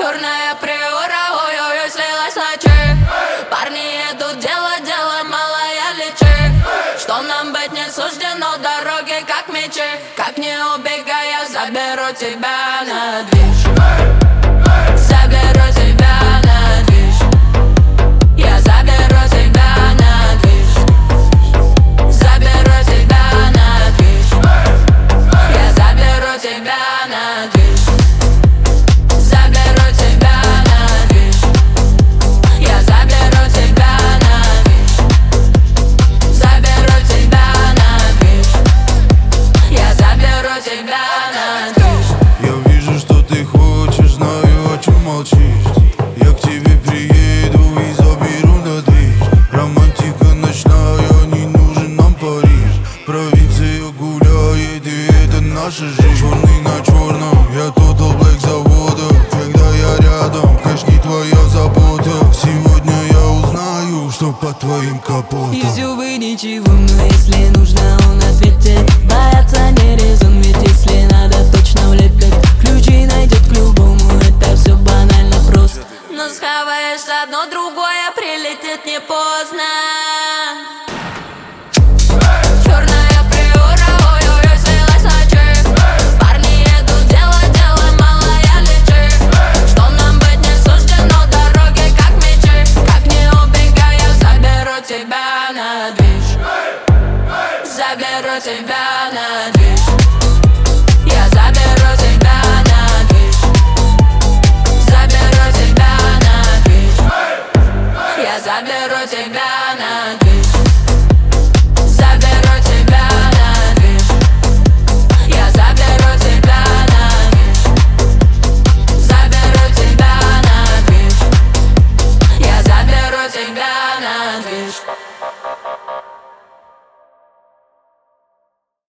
Черная приора, ой-ой-ой, слилась на чек. Парни едут дело, малая лечи. Что нам быть не суждено, дороги как мечи. Как не убегай, я заберу тебя на движ. Заберу тебя на движ. Я заберу тебя на движ. Заберу тебя на движ. Я заберу тебя на движ. Заберу тебя на движ. Я заберу тебя на движ. Заберу тебя на движ. Я заберу тебя на движ. Я вижу, что ты хочешь, знаю, о чем молчишь. Я к тебе приеду и заберу на движ. Романтика ночная, не нужен нам Париж. Провинция гуляет, и это наша жизнь. Черный на черном, я Total Black завода. Когда я рядом, кэш не твоя забота. Сегодня я узнаю, что под твоим капотом. И все бы ничего, но если нужно, он ответит. Бояться не резон, ведь если надо, точно влепит. Ключи найдет к любому, это все банально просто. Но схаваешь одно, другое прилетит не поздно. Черная приора, ой-ой-ой, слилась на чек. Парни едут дело, малая лечи. Что нам быть не суждено, дороги как мечи. Как не убегай, я заберу тебя на движ. Заберу тебя на движ. Я заберу тебя на движ. Заберу тебя на движ. Я заберу тебя на движ. Заберу тебя на движ. Я заберу тебя на движ. Заберу тебя на движ. Я заберу тебя на движ.